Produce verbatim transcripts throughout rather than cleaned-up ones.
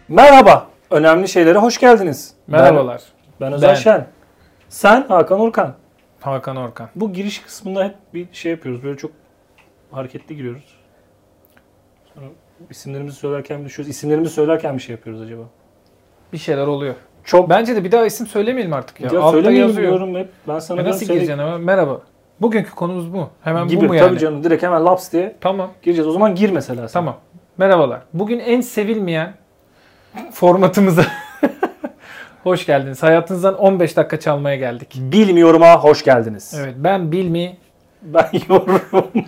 Merhaba. Önemli şeylere hoş geldiniz. Merhabalar. Ben, ben Özer Ben. Şen. Sen Hakan Orkan. Hakan Orkan. Bu giriş kısmında hep bir şey yapıyoruz. Böyle çok hareketli giriyoruz. Sonra isimlerimizi söylerken düşüyoruz. İsimlerimizi söylerken bir şey yapıyoruz acaba? Bir şeyler oluyor. Çok. Bence de bir daha isim söylemeyelim artık ya. Ya Altta söylemeyelim yazıyor. diyorum hep. Ben sana E nasıl söyle... gireceksin ama? Merhaba. Bugünkü konumuz bu. Hemen gibi, bu mu yani? Tabii canım. Direkt hemen laps diye Tamam. gireceğiz. O zaman gir mesela sen. Tamam. Merhabalar. Bugün en sevilmeyen formatımıza hoş geldiniz. Hayatınızdan on beş dakika çalmaya geldik. Bilmiyorum'a hoş geldiniz. Evet. Ben Bilmi. Ben yorum.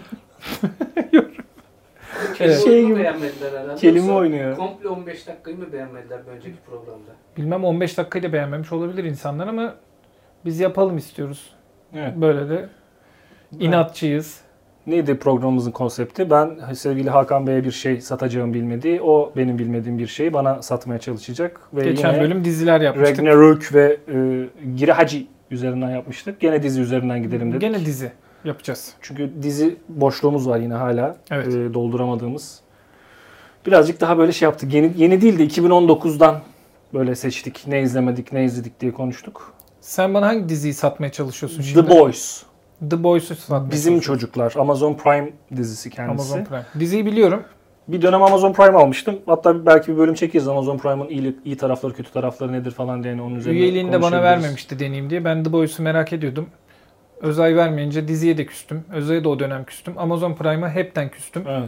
Kelime Şey oyunu gibi, beğenmediler herhalde. kelime Yoksa oynuyor. Komple on beş dakikayı mı beğenmediler bir önceki programda? Bilmem on beş dakikayı da beğenmemiş olabilir insanlar ama biz yapalım istiyoruz. Evet. Böyle de inatçıyız. Neydi programımızın konsepti? Ben sevgili Hakan Bey'e bir şey satacağım bilmediği, o benim bilmediğim bir şeyi bana satmaya çalışacak. Ve Geçen yine bölüm diziler yapmıştık. Ragnarök ve e, Girahaci üzerinden yapmıştık. Gene dizi üzerinden gidelim dedik. Gene dizi yapacağız. Çünkü dizi boşluğumuz var yine hala Evet. e, dolduramadığımız. Birazcık daha böyle şey yaptık. Yeni, yeni değil de iki bin on dokuzdan böyle seçtik. Ne izlemedik, ne izledik diye konuştuk. Sen bana hangi diziyi satmaya çalışıyorsun şimdi? The Boys. The Boys'u satmaya Bizim çalışıyorsun. Çocuklar. Amazon Prime dizisi kendisi. Amazon Prime. Diziyi biliyorum. Bir dönem Amazon Prime almıştım. Hatta belki bir bölüm çekeriz. Amazon Prime'ın iyi, iyi tarafları, kötü tarafları nedir falan diye onun üzerine Üyeliğini de bana konuşabiliriz. vermemişti deneyeyim diye. Ben The Boys'u merak ediyordum. Özay vermeyince diziye de küstüm. Özay'a da o dönem küstüm. Amazon Prime'a hepten küstüm. Evet.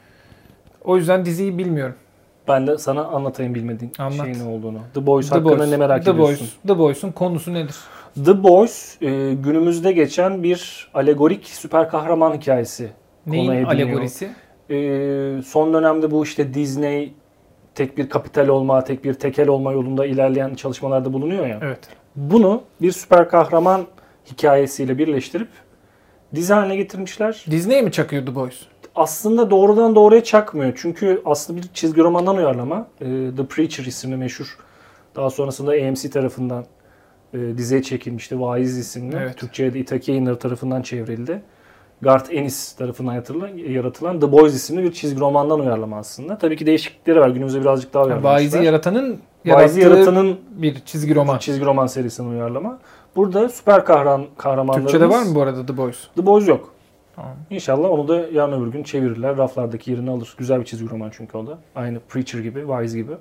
O yüzden diziyi bilmiyorum. Ben de sana anlatayım bilmediğin Anlat. şeyin ne olduğunu. The Boys The hakkında Boys. ne merak The ediyorsun? Boys. The Boys'un konusu nedir? The Boys e, günümüzde geçen bir alegorik süper kahraman hikayesi. Neyin konu ediniyor. alegorisi? E, son dönemde bu işte Disney tek bir kapital olma, tek bir tekel olma yolunda ilerleyen çalışmalarda bulunuyor ya. Evet. Bunu bir süper kahraman hikayesiyle birleştirip dizi haline getirmişler. Disney'e mi çakıyor The Boys? Aslında doğrudan doğruya çakmıyor. Çünkü aslında bir çizgi romandan uyarlama. E, The Preacher isimli meşhur. Daha sonrasında A M C tarafından e, diziye çekilmişti. Vaiz isimli. Evet. Türkçe'ye de İtaki Yayınları tarafından çevrildi. Garth Ennis tarafından yaratılan, yaratılan The Boys isimli bir çizgi romandan uyarlama aslında. Tabii ki değişiklikleri var. Günümüzde birazcık daha uyarlamışlar. Vaiz'i yaratanın Vaiz'i yarattığı yaratanın bir çizgi roman. çizgi roman serisinden uyarlama. Burada süper kahraman kahramanlarımız... Türkçe'de var mı bu arada The Boys? The Boys yok. Tamam. İnşallah onu da yarın öbür gün çevirirler. Raflardaki yerini alır. Güzel bir çizgi roman çünkü o da. Aynı Preacher gibi, Wise gibi.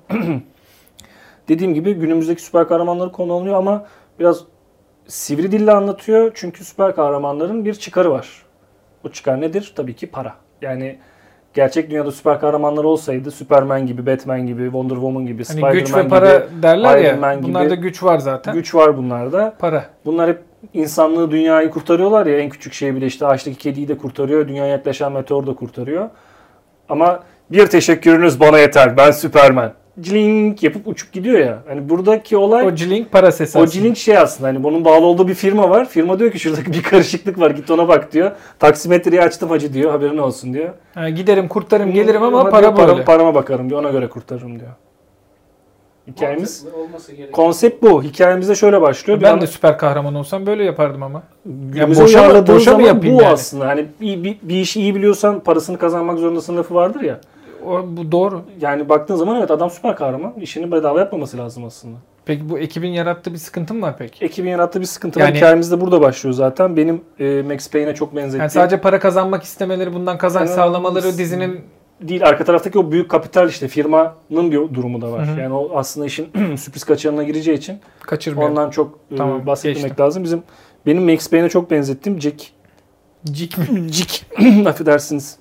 Dediğim gibi günümüzdeki süper kahramanları konu alınıyor ama biraz sivri dille anlatıyor. Çünkü süper kahramanların bir çıkarı var. O çıkar nedir? Tabii ki para. Yani gerçek dünyada süper kahramanlar olsaydı Superman gibi, Batman gibi, Wonder Woman gibi, Hani Spider-Man güç ve gibi, para derler Iron Man ya. gibi Bunlarda güç var zaten. güç var bunlarda. Para. Bunlar hep insanlığı, dünyayı kurtarıyorlar ya. En küçük şey bile işte ağaçtaki kediyi de kurtarıyor. Dünyaya yaklaşan meteor da kurtarıyor. Ama bir teşekkürünüz bana yeter. Ben Superman. Cilink yapıp uçup gidiyor ya. Hani buradaki olay O Cilink para sesi o aslında. Cilink şey aslında. Hani bunun bağlı olduğu bir firma var. Firma diyor ki şuradaki bir karışıklık var. Git ona bak diyor. Taksimetreyi açtım hacı diyor. Haberin olsun diyor. Ha, giderim kurtarım gelirim ama Ama para diyor, param- böyle. Parama bakarım diyor. Ona göre kurtarırım diyor. Hikayemiz Mantıklı olması gereken. konsept bu. Hikayemizde şöyle başlıyor. Bir Ben ana- de süper kahraman olsam böyle yapardım ama. Günümüze boşa- uyarladığın boşa mı zaman yapayım bu yani? aslında. Hani bir, bir, bir işi iyi biliyorsan parasını kazanmak zorundasın lafı vardır ya. O, bu doğru. Yani baktığın zaman evet adam süper kahraman. İşini bedava yapmaması lazım aslında. Peki bu ekibin yarattığı bir sıkıntı mı var peki? Ekibin yarattığı bir sıkıntı var. Yani- Hikayemiz de burada başlıyor zaten. Benim e, Max Payne'e çok benzettiğim. Yani sadece para kazanmak istemeleri, bundan kazanç Yani- sağlamaları dizinin Değil, arka taraftaki o büyük kapital işte firmanın bir durumu da var. Hı hı. Yani o aslında işin sürpriz kaçağına gireceği için kaçırmıyor. ondan çok e, Tamam, bahsetmek geçtim. lazım. Bizim benim Max Payne'e çok benzettiğim Jack Cik mi? Jack affedersiniz.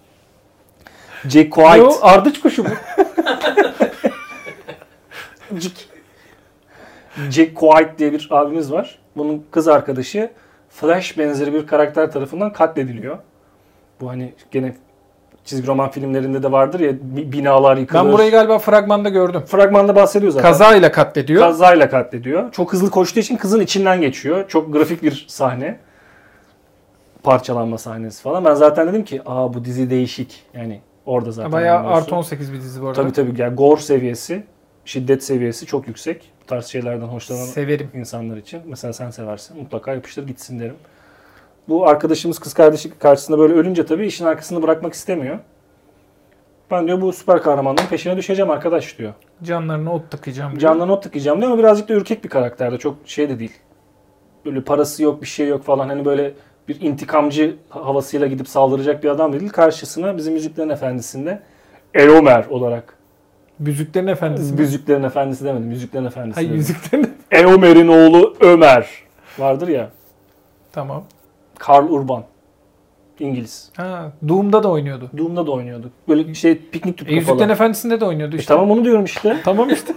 Jack White. Yo, ardıç kuşu bu. Jack. Jack White diye bir abimiz var. Bunun kız arkadaşı Flash benzeri bir karakter tarafından katlediliyor. Bu hani gene çizgi roman filmlerinde de vardır ya, bi- binalar yıkılır. Ben burayı galiba fragmanda gördüm. Fragmanda bahsediyor zaten. Kazayla katlediyor. Kazayla katlediyor. Çok hızlı koştuğu için kızın içinden geçiyor. Çok grafik bir sahne. Parçalanma sahnesi falan. Ben zaten dedim ki aa bu dizi değişik. Yani orada zaten. Bayağı anlıyorsun. artı on sekiz bir dizi bu arada. Tabii tabii. Yani gore seviyesi, şiddet seviyesi çok yüksek. Bu tarz şeylerden hoşlanan Severim. insanlar için. Mesela sen seversin. Mutlaka yapıştır gitsin derim. Bu arkadaşımız kız kardeşi karşısında böyle ölünce tabii işin arkasını bırakmak istemiyor. Ben diyor bu süper kahramanların peşine düşeceğim arkadaş diyor. Canlarına ot takacağım. diyor. Candan not tıkayacağım diyor ama birazcık da ürkek bir karakterde. Çok şey de değil. Böyle parası yok, bir şey yok falan. Hani böyle bir intikamcı havasıyla gidip saldıracak bir adam değil. Karşısına bizim Yüzüklerin Efendisi'nde Eomer olarak. Büzüklerin Efendisi. mi? Yüzüklerin Efendisi demedim. Yüzüklerin Efendisi Hayır dedim. Yüzüklerin. Eomer'in oğlu Ömer. Vardır ya. Tamam. Karl Urban. İngiliz. Ha, Doom'da da oynuyordu. Doom'da da oynuyordu. Böyle şey piknik E, tüpü Yüzüklerin kafalı. Efendisi'nde de oynuyordu E, işte. tamam onu diyorum işte. Tamam işte.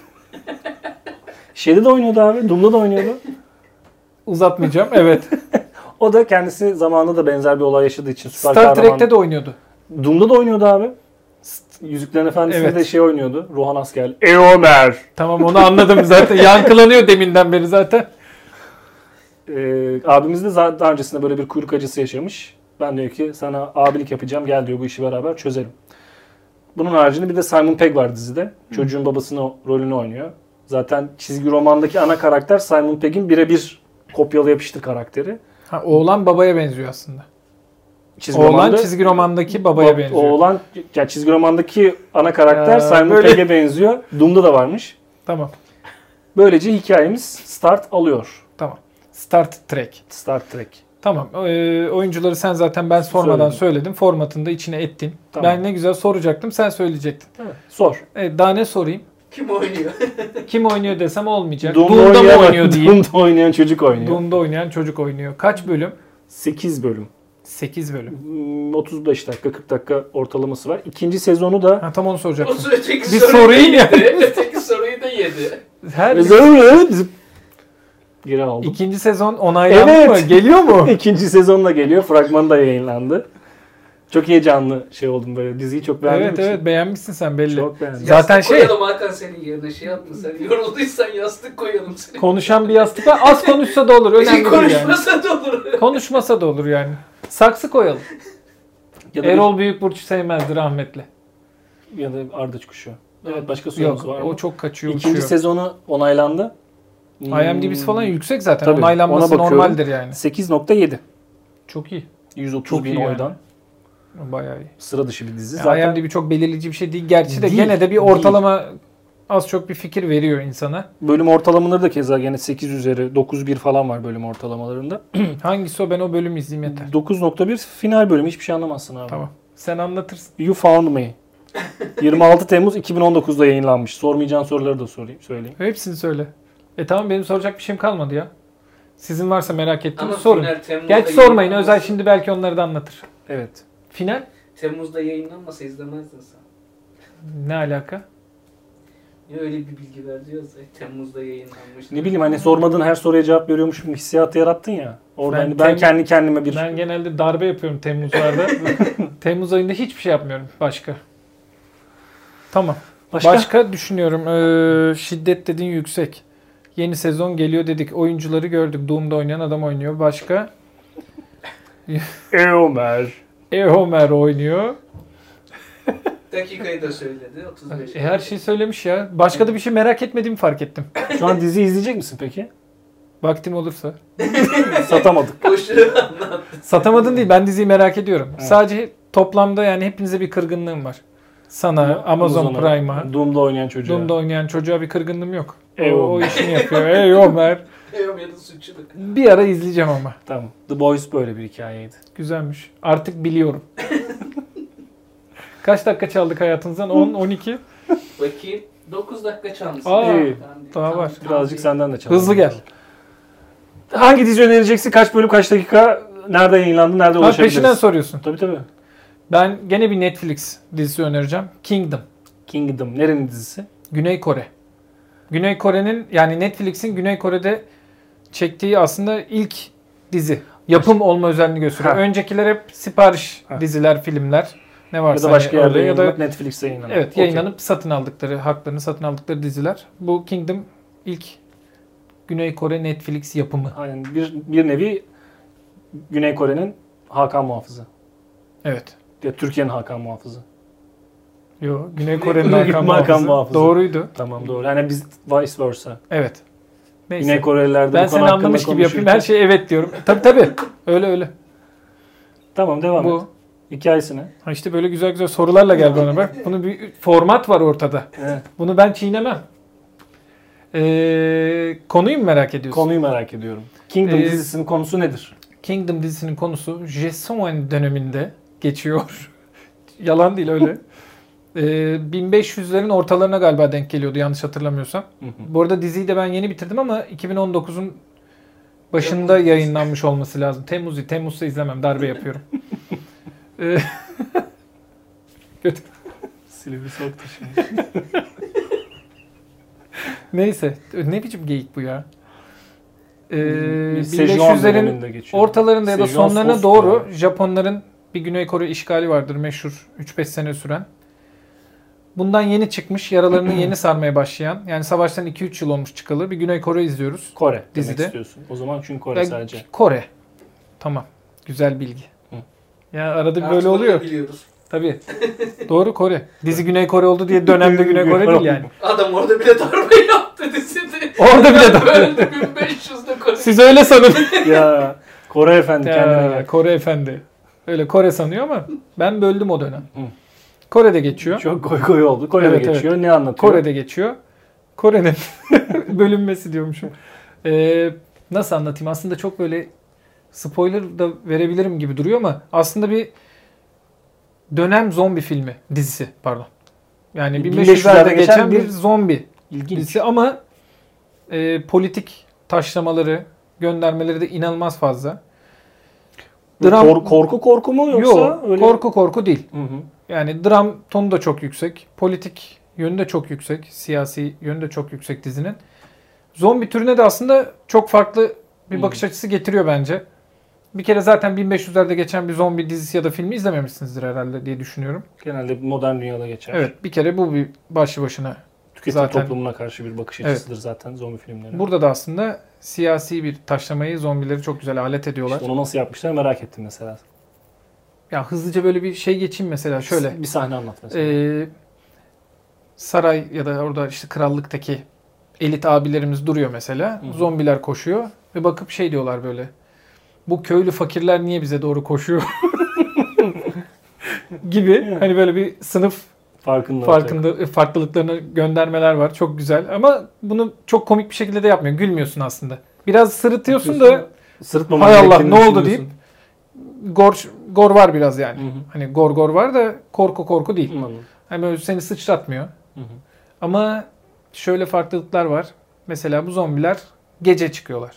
Şeyde de oynuyordu abi. Doom'da da oynuyordu. Uzatmayacağım. Evet. O da kendisi zamanında da benzer bir olay yaşadığı için süper Star kahraman. Trek'te de oynuyordu. Doom'da da oynuyordu abi. Yüzüklerin Efendisi'nde Evet. de şey oynuyordu. Rohan Askerli. Eomer. Tamam onu anladım zaten. Yankılanıyor deminden beri zaten. Ee, abimiz de za- daha öncesinde böyle bir kuyruk acısı yaşamış. Ben diyor ki sana abilik yapacağım. Gel diyor bu işi beraber çözelim. Bunun haricinde bir de Simon Pegg var dizide. Çocuğun babasının o rolünü oynuyor. Zaten çizgi romandaki ana karakter Simon Pegg'in birebir kopyalı yapıştır karakteri. Ha, oğlan babaya benziyor aslında. Çizgi Oğlan romanda- çizgi romandaki babaya Ba- benziyor. Oğlan ya çizgi romandaki ana karakter Ya, Simon böyle- Pegg'e benziyor. Doom'da da varmış. Tamam. Böylece hikayemiz start alıyor. Tamam. Start Trek. Star Trek. Tamam. Ee, oyuncuları sen zaten ben sormadan Söyledim. söyledin. Formatını da içine ettin. Tamam. Ben ne güzel soracaktım. Sen söyleyecektin. Evet. Sor. Evet, daha ne sorayım? Kim oynuyor? Kim oynuyor desem olmayacak. Doom'da, Doom'da mı oynayan, oynuyor diyeyim. Doom'da oynayan çocuk oynuyor. Doom'da oynayan çocuk oynuyor. Kaç bölüm? sekiz bölüm. sekiz bölüm. Hmm, otuz beş dakika kırk dakika ortalaması var. İkinci sezonu da Ha, tam onu O soracaktım. öteki Bir soruyu sorayım da ya. yedi. Öteki soruyu da yedi. Her Zıp- geri aldım. ikinci sezon onaylandı Evet. mı? Geliyor mu? İkinci sezonla geliyor. Fragmanı da yayınlandı. Çok heyecanlı şey oldum böyle. Diziyi çok beğendim. Evet evet beğenmişsin sen belli. Çok beğendim. Zaten Yastık şey- koyalım Hakan senin yerine şey yapma sen. Yorulduysan yastık koyalım senin. Konuşan bir yastık var. Az konuşsa da olur. Önemli değil yani. Konuşmasa da olur. Konuşmasa da olur yani. Saksı koyalım. Ya da, Erol Büyükburç sevmezdi rahmetli. bir, ya da Ardıç Kuşu. Evet başka sorunuz Yok var mı? o çok kaçıyor İkinci uçuyor. sezonu onaylandı. I M D B'si falan yüksek zaten. Tabii, Onaylanması ona bakıyorum. normaldir yani. sekiz nokta yedi. Çok iyi. yüz otuz Çok bin iyi yani. oydan. Bayağı iyi. Sıra dışı bir dizi. Yani Zaten I M D B çok belirleyici bir şey değil. Gerçi de Değil, gene de bir değil. ortalama az çok bir fikir veriyor insana. bölüm ortalamaları da keza gene sekiz üzeri dokuz bir falan var bölüm ortalamalarında. Hangisi o ben o bölümü izleyeyim yeter. dokuz nokta bir final bölümü hiçbir şey anlamazsın abi. Tamam. Sen anlatırsın. You Found Me. yirmi altı Temmuz iki bin on dokuzda yayınlanmış. Sormayacağın soruları da sorayım, söyleyeyim. Hepsini söyle. E tamam benim soracak bir şeyim kalmadı ya. Sizin varsa merak ettiğiniz Ama sorun. final Temmuz'da Gerçi sormayın. yayınlanmasa- Özel şimdi belki onları da anlatır. Evet. Final? Temmuz'da yayınlanmasa izlemezdin sen. Ne alaka? Ya öyle bir bilgi verdi ya Temmuz'da yayınlanmış. Ne bileyim hani sormadığın her soruya cevap veriyormuşum hissiyatı yarattın ya. Orada Ben hani ben tem- kendi kendime bir Ben genelde darbe yapıyorum Temmuzlarda. Temmuz ayında hiçbir şey yapmıyorum başka. Tamam. başka, Başka düşünüyorum. Ee, şiddet dediğin yüksek. Yeni sezon geliyor dedik. Oyuncuları gördük. Doom'da oynayan adam oynuyor. Başka? Eomer. Eomer oynuyor. Dakikayı da söyledi. otuz beş. E, her şeyi söylemiş ya. Başka da bir şey merak etmediğimi fark ettim. Şu an dizi izleyecek misin peki? Vaktim olursa. Satamadık. Boşuna anlattı. Satamadın değil. Ben diziyi merak ediyorum. Evet. Sadece toplamda yani hepinize bir kırgınlığım var. Sana, Amazon Amazon'a, Prime'a, Doom'da oynayan çocuğa. Doom'da oynayan çocuğa bir kırgınlığım yok. O, Eomer. o işini yapıyor. Eomer. Eomer'in suçluluk. Bir ara izleyeceğim ama. Tamam. The Boys böyle bir hikayeydi. Güzelmiş. Artık biliyorum. Kaç dakika çaldık hayatınızdan? on, on iki. Bakayım. dokuz dakika çalmışsın. Aa, İyi. daha var. Birazcık senden de çalalım. Hızlı gel. Hangi dizi önereceksin? Kaç bölüm, kaç dakika? Nerede yayınlandı? Nerede Ha, ulaşabiliriz? peşinden soruyorsun. Tabii tabii. Ben gene bir Netflix dizisi önereceğim. Kingdom. Kingdom. Nerenin dizisi? Güney Kore. Güney Kore'nin yani Netflix'in Güney Kore'de çektiği aslında ilk dizi. Yapım olma özelliğini gösteriyor. Ha. Öncekiler hep sipariş Ha. diziler, filmler. Ne Ya varsa da başka hani yerde orada ya da yayınlanıp Netflix'te yayınlanıyor. evet Okey. yayınlanıp satın aldıkları, haklarını satın aldıkları diziler. Bu Kingdom ilk Güney Kore Netflix yapımı. Aynen. Bir, bir nevi Güney Kore'nin Hakan Muhafızı. Evet. Ya Türkiye'nin Hakan Muhafızı. Yo, Güney Kore'nin Hakan Hakan Muhafızı. Muhafızı. Doğruydu. Tamam doğru. Yani biz vice versa. Evet. Neyse. Güney Koreliler de Ben bu konu seni hakkında anlamış gibi yapayım. konuşurken- Her şeye evet diyorum. Tabii tabii. Öyle öyle. Tamam devam et. Bu. Hikayesine. Ha işte böyle güzel güzel sorularla gel bana bak. Bunun bir format var ortada. Evet. Bunu ben çiğnemem. Ee, konuyu mu merak ediyorsun? Konuyu merak ediyorum. Kingdom Ee, dizisinin konusu nedir? Kingdom dizisinin konusu Joseon döneminde geçiyor. Yalan değil öyle. Ee, bin beş yüzlerin ortalarına galiba denk geliyordu yanlış hatırlamıyorsam. Hı hı. Bu arada diziyi de ben yeni bitirdim ama iki bin on dokuzun başında Temmuz. yayınlanmış olması lazım. Temmuz, Temmuz'da izlemem. Darbe yapıyorum. Ee, Kötü. Silivri soktu şimdi. Neyse. Ne biçim geyik bu ya? Ee, bin Sejong beş yüzlerin döneminde geçiyor. ortalarında ya da Sejong sonlarına Sos doğru diyorlar. Japonların bir Güney Kore işgali vardır meşhur. üç beş sene süren. Bundan yeni çıkmış, yaralarını yeni sarmaya başlayan, yani savaştan iki üç yıl olmuş çıkalı bir Güney Kore izliyoruz. Kore demek Dizide. istiyorsun. O zaman çünkü Kore Ya, sadece. Kore. Tamam. Güzel bilgi. Hı. Ya arada bir Artık böyle onu da oluyor. biliyoruz. Tabii. Doğru Kore. Dizi Güney Kore oldu diye dönemde Güney Kore değil yani. Adam orada bile darbe yaptı dizide. Orada bile darbe. Böldü bin beş yüzde Kore. Siz öyle sanın. Ya Kore efendi kendine Ya, gel. Kore efendi. Öyle Kore sanıyor ama ben böldüm o dönem. Hı. Kore'de geçiyor. Çok koy koy oldu. Kore'de Evet, geçiyor. Ne anlatıyor? Kore'de geçiyor. Kore'nin bölünmesi diyormuşum. Ee, nasıl anlatayım? Aslında çok böyle spoiler da verebilirim gibi duruyor ama aslında bir dönem zombi filmi dizisi pardon. Yani bin beş yüzlerde geçen bir zombi İlginç. dizisi ama e, politik taşlamaları, göndermeleri de inanılmaz fazla. Dram Kor- korku korku mu yoksa Yok, öyle? korku korku değil. Hı hı. Yani dram tonu da çok yüksek. Politik yönü de çok yüksek. Siyasi yönü de çok yüksek dizinin. Zombi türüne de aslında çok farklı bir Hmm. bakış açısı getiriyor bence. Bir kere zaten bin beş yüzlerde geçen bir zombi dizisi ya da filmi izlememişsinizdir herhalde diye düşünüyorum. Genelde modern dünyada geçer. Evet, bir kere bu bir başlı başına. Tüketim zaten- toplumuna karşı bir bakış Evet. açısıdır zaten zombi filmleri. Burada da aslında siyasi bir taşlamayı zombileri çok güzel alet ediyorlar. İşte onu nasıl yapmışlar merak ettim mesela. Ya hızlıca böyle bir şey geçeyim mesela şöyle. Bir sahne anlat mesela. Ee, saray ya da orada işte krallıktaki elit abilerimiz duruyor mesela. Hı hı. Zombiler koşuyor ve bakıp şey diyorlar böyle. Bu köylü fakirler niye bize doğru koşuyor? gibi hani böyle bir sınıf Farkında. farkında farklılıklarına göndermeler var. Çok güzel ama bunu çok komik bir şekilde de yapmıyor. Gülmüyorsun aslında. Biraz sırıtıyorsun da Sırıtmaman hay Allah gerektiğini ne oldu düşünüyorsun. deyip gor gor var biraz yani. Hı hı. Hani gor gor var da korku korku değil. Anladım. Hani böyle seni sıçratmıyor. Hı hı. Ama şöyle farklılıklar var. Mesela bu zombiler gece çıkıyorlar.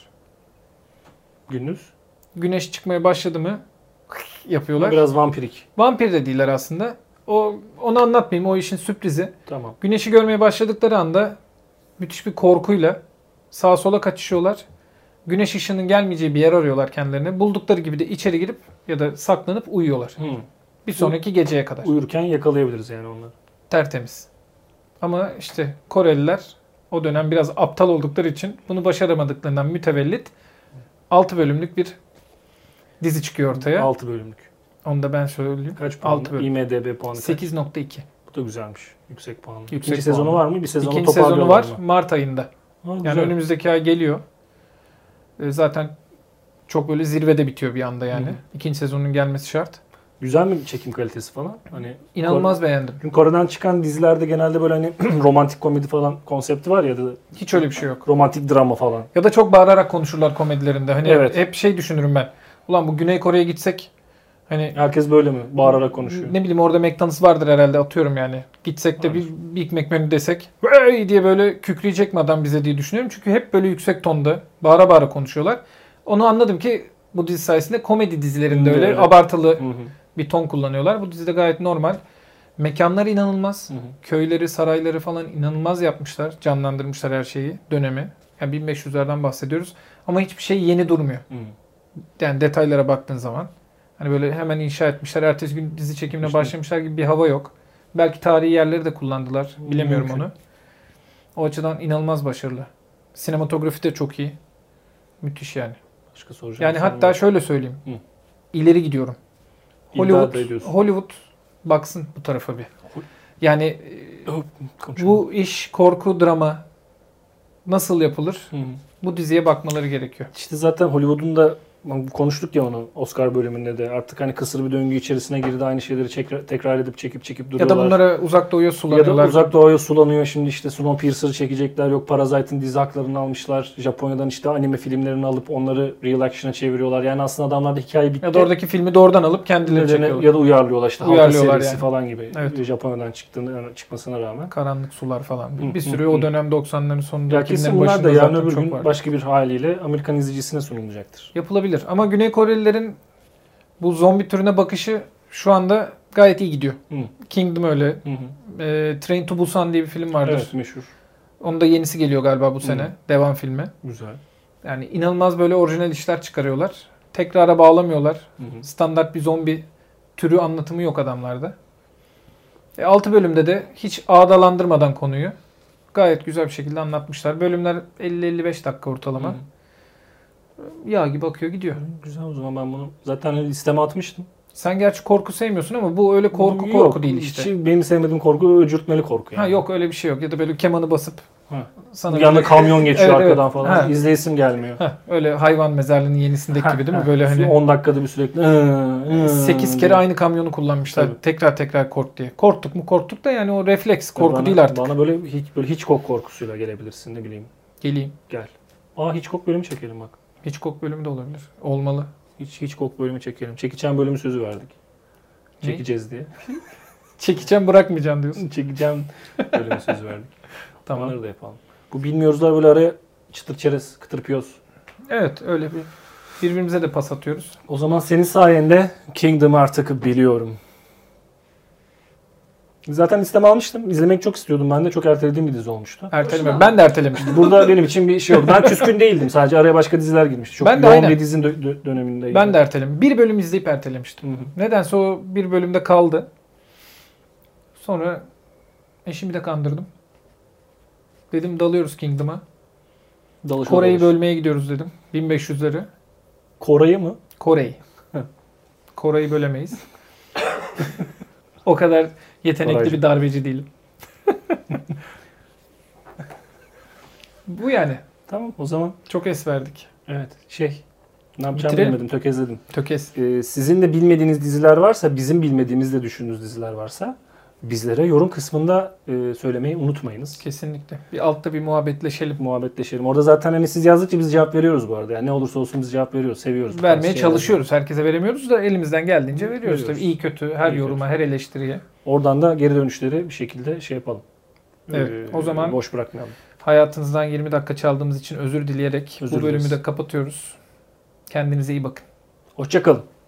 Gündüz. Güneş çıkmaya başladı mı yapıyorlar. Ama biraz vampirik. Vampir de değiller aslında. O onu anlatmayayım. O işin sürprizi. Tamam. Güneşi görmeye başladıkları anda müthiş bir korkuyla sağa sola kaçışıyorlar. Güneş ışığının gelmeyeceği bir yer arıyorlar kendilerine. Buldukları gibi de içeri girip ya da saklanıp uyuyorlar. Hı. Bir sonraki geceye kadar. Uyurken yakalayabiliriz yani onları. Tertemiz. Ama işte Koreliler o dönem biraz aptal oldukları için bunu başaramadıklarından mütevellit altı bölümlük bir dizi çıkıyor ortaya. altı bölümlük. Onu da ben söyleyeyim. Kaç puan? altı bölüm. I M D B puanı kaç? sekiz nokta iki. Bu da güzelmiş. Yüksek puanlı. Yüksek İkinci sezonu puanlı. var mı? Bir sezonu İkinci sezonu toparlıyorlar var mı? Mart ayında. Ha, Yani güzel. önümüzdeki ay geliyor. E, Zaten çok böyle zirvede bitiyor bir anda yani. Hı hı. İkinci sezonun gelmesi şart. Güzel mi çekim kalitesi falan? Hani İnanılmaz beğendim. Çünkü Kore'den çıkan dizilerde genelde böyle hani romantik komedi falan konsepti var ya da Hiç öyle bir şey yok. romantik drama falan. Ya da çok bağırarak konuşurlar komedilerinde. Hani Evet. hep şey düşünürüm ben. Ulan bu Güney Kore'ye gitsek hani Herkes böyle mi? Bağırarak konuşuyor. ne bileyim orada McDonald's vardır herhalde atıyorum yani. Gitsek de bir Big Mac menü desek "Hey!" diye böyle kükreyecek mi adam bize diye düşünüyorum. Çünkü hep böyle yüksek tonda bağıra bağıra konuşuyorlar. Onu anladım ki bu dizi sayesinde komedi dizilerinde Hı, öyle evet. abartılı Hı hı. bir ton kullanıyorlar. Bu dizide gayet normal. Mekanlar inanılmaz. Hı hı. Köyleri, sarayları falan inanılmaz yapmışlar. Canlandırmışlar her şeyi, dönemi. Yani bin beş yüzlerden bahsediyoruz. Ama hiçbir şey yeni durmuyor. Hı hı. Yani detaylara baktığın zaman. Hani böyle hemen inşa etmişler. Ertesi gün dizi çekimine İşte. başlamışlar gibi bir hava yok. Belki tarihi yerleri de kullandılar. Bilemiyorum Mümkün. onu. O açıdan inanılmaz başarılı. Sinematografi de çok iyi. Müthiş yani. Başka soracağım. Yani hatta şöyle söyleyeyim. Hı. İleri gidiyorum. İddia Hollywood, da ediyorsun. Hollywood baksın bu tarafa bir. Yani e, Konuşalım. bu iş korku, drama nasıl yapılır? Hı hı. Bu diziye bakmaları gerekiyor. İşte zaten Hollywood'un da Konuştuk ya onu Oscar bölümünde de. Artık hani kısır bir döngü içerisine girdi. Aynı şeyleri çek- tekrar edip çekip çekip Ya duruyorlar. da bunlara uzak doğuya Ya sulanıyorlar. da uzak doğuya sulanıyor. Şimdi işte Snowpiercer'ı çekecekler. Yok Parasite'ın dizi haklarını almışlar. Japonya'dan işte anime filmlerini alıp onları real action'a çeviriyorlar. Yani aslında adamlar da hikaye bitti. Ya da oradaki filmi doğrudan alıp kendileri çekiyorlar. Ya da uyarlıyorlar işte. Halka Uyarlıyorlar serisi yani. falan gibi. Evet. Japonya'dan çıktığını, çıkmasına rağmen. Karanlık sular falan. Hı, Bir hı, sürü hı. o dönem doksanların sonunda Ya kesin filmlerin bunlar da başında yarın zaten öbür çok gün var. başka bir haliyle Amerikan izleyicisine sunulacaktır. Yapılabilir. Ama Güney Korelilerin bu zombi türüne bakışı şu anda gayet iyi gidiyor. Hı. Kingdom öyle. Hı hı. E, Train to Busan diye bir film vardır. Evet, meşhur. Onun da yenisi geliyor galiba bu sene. Hı. Devam filmi. Güzel. Yani inanılmaz böyle orijinal işler çıkarıyorlar. Tekrara bağlamıyorlar. Hı hı. Standart bir zombi türü anlatımı yok adamlarda. E, altı bölümde de hiç ağdalandırmadan konuyu gayet güzel bir şekilde anlatmışlar. Bölümler elli elli beş dakika ortalama. Hı. Yağ gibi akıyor gidiyor. Güzel, o zaman ben bunu zaten listeme atmıştım. Sen gerçi korku sevmiyorsun ama bu öyle korku Yok, korku değil işte. hiç benim sevmediğim korku öcürtmeli korku yani. Ha yok öyle bir şey yok. Ya da böyle kemanı basıp Ha. sana Bir yanda böyle- kamyon geçiyor Evet, arkadan evet. falan. Ha. İzleyesim gelmiyor. Ha, öyle hayvan mezarlığının yenisindeki Ha, gibi değil mi? ha. Böyle hani on dakikada bir sürekli sekiz kere aynı kamyonu kullanmışlar. Tabii. Tekrar tekrar kork diye. Korktuk mu korktuk da yani o refleks. Korku bana, değil artık. Bana böyle hiç böyle Hitchcock korkusuyla gelebilirsin, ne bileyim. Geleyim. Gel. Aa, Hitchcock bölümü çekelim bak. Hitchcock bölümü de olabilir. Olmalı. Hiç Hitchcock bölümü çekelim. Çekeceğim bölümü sözü verdik. Ne? Çekeceğiz diye. Çekeceğim bırakmayacağım diyorsun. Çekeceğim bölümü sözü verdik. Tamam. Onları da yapalım. Bu bilmiyoruzlar böyle araya çıtır çerez, kıtır piyoz. Evet öyle bir birbirimize de pas atıyoruz. O zaman senin sayende Kingdom'ı artık biliyorum. Zaten listeme almıştım. İzlemek çok istiyordum. Ben de çok ertelediğim bir dizi olmuştu. Erteleme. Ben de ertelemiştim. Burada benim için bir şey yok. Ben küskün değildim. Sadece araya başka diziler girmişti. Çok Ben de yoğun aynen. bir dizinin dö- dö- dönemindeydim. Ben de ertelemiştim. Bir bölüm izleyip ertelemiştim. Hı hı. Nedense o bir bölümde kaldı. Sonra eşimi de kandırdım. Dedim dalıyoruz Kingdom'a. Dalış Kore'yi olabilir. bölmeye gidiyoruz dedim. bin beş yüzleri. Kore'yi mı? Kore'yi. Hı. Kore'yi bölemeyiz. O kadar yetenekli Koraycığım. bir darbeci değilim. Bu yani. Tamam, o zaman. Çok es verdik. Evet. Şey. Ne yapacağımı Bitirelim. bilemedim. Tökezledim. Tökes. Ee, sizin de bilmediğiniz diziler varsa, bizim bilmediğimiz de düşündüğünüz diziler varsa bizlere yorum kısmında e, söylemeyi unutmayınız. Kesinlikle. Bir altta bir muhabbetleşelim. Muhabbetleşelim. Orada zaten hani siz yazdıkça biz cevap veriyoruz bu arada. Yani ne olursa olsun biz cevap veriyoruz. Seviyoruz. bu tarz Vermeye şeyleri. çalışıyoruz. Herkese veremiyoruz da elimizden geldiğince veriyoruz. Veriyoruz. Tabii iyi kötü, her İyi yoruma, kötü. her eleştiriye. Oradan da geri dönüşleri bir şekilde şey yapalım. Evet, Ee, o zaman- boş bırakmayalım. Hayatınızdan yirmi dakika çaldığımız için özür dileyerek Özür bu bölümü dileriz. de kapatıyoruz. Kendinize iyi bakın. Hoşça kalın.